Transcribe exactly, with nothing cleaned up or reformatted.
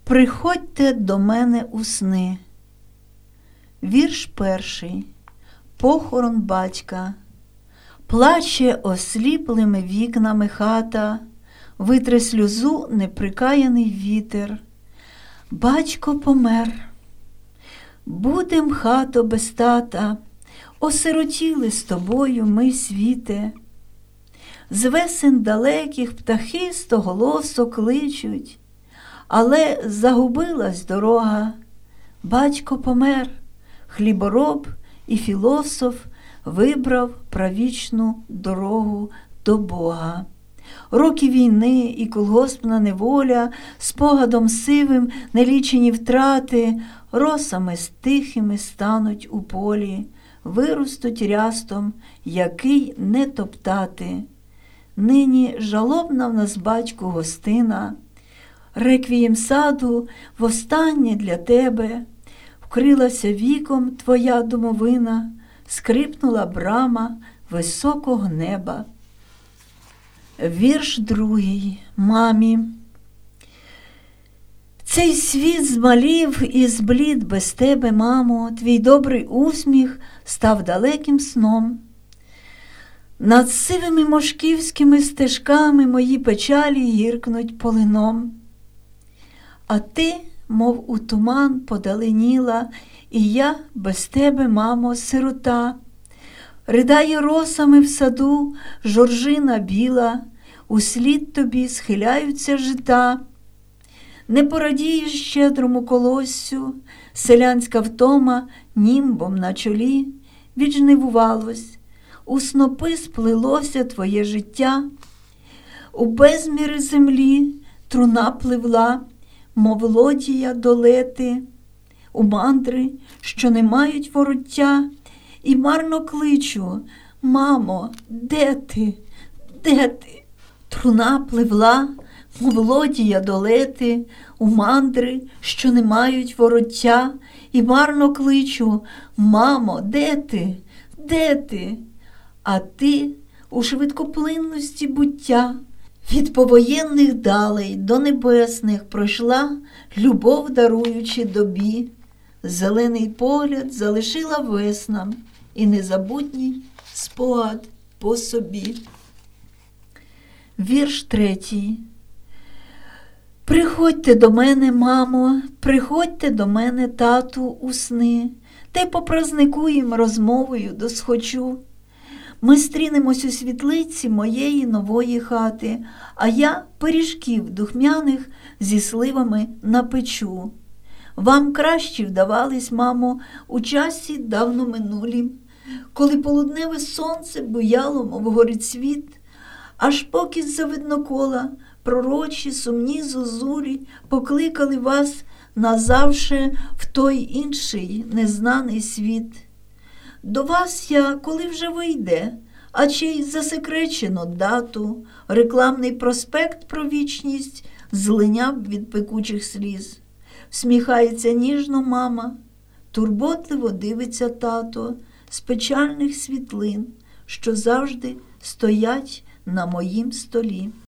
Приходьте до мене у сни. Вірш перший. Похорон батька. Плаче осліплими вікнами хата, витре сльозу неприкаяний вітер. Батько помер. Будем, хато, без тата, осиротіли з тобою ми, світе. З весен далеких птахи стоголосо кличуть, але загубилась дорога. Батько помер, хлібороб і філософ вибрав правічну дорогу до Бога. Роки війни і колгоспна неволя, спогадом сивим нелічені втрати, росами стихими стануть у полі, виростуть рястом, який не топтати. Нині жалобна в нас, батьку, гостина, реквієм саду востаннє для тебе, вкрилася віком твоя домовина, скрипнула брама високого неба. Вірш другий. Мамі. Цей світ змалів і зблід без тебе, мамо, твій добрий усміх став далеким сном. Над сивими мошківськими стежками мої печалі гіркнуть полином. А ти, мов у туман, подаленіла, і я без тебе, мамо, сирота. Ридає росами в саду жоржина біла, услід тобі схиляються жита. Не порадієш щедрому колоссю, селянська втома німбом на чолі віджнивувалось, у снопи сплилося твоє життя. У безміри землі труна пливла, мов лодія до лети, у мандри, що не мають вороття, і марно кличу: мамо, де ти, де ти? Труна пливла, мов лодія до лети, у мандри, що не мають вороття, і марно кличу: мамо, де ти, де ти? А ти у швидкоплинності буття від повоєнних далей до небесних пройшла, любов даруючи добі. Зелений погляд залишила веснам і незабутній спогад по собі. Вірш третій. Приходьте до мене, мамо, приходьте до мене, тату, у сни, та й попраздникуєм розмовою досхочу. Ми стрінемось у світлиці моєї нової хати, а я пиріжків духмяних зі сливами напечу. Вам кращі вдавались, мамо, у часі давно минулім, коли полудневе сонце буяло, мов горицвіт, аж поки з-за виднокола пророчі сумні зозулі покликали вас назавше в той інший незнаний світ. До вас я, коли вже вийде, а чи й засекречено дату, рекламний проспект про вічність злиняв від пекучих сліз. Всміхається ніжно мама, турботливо дивиться тато з печальних світлин, що завжди стоять на моїм столі.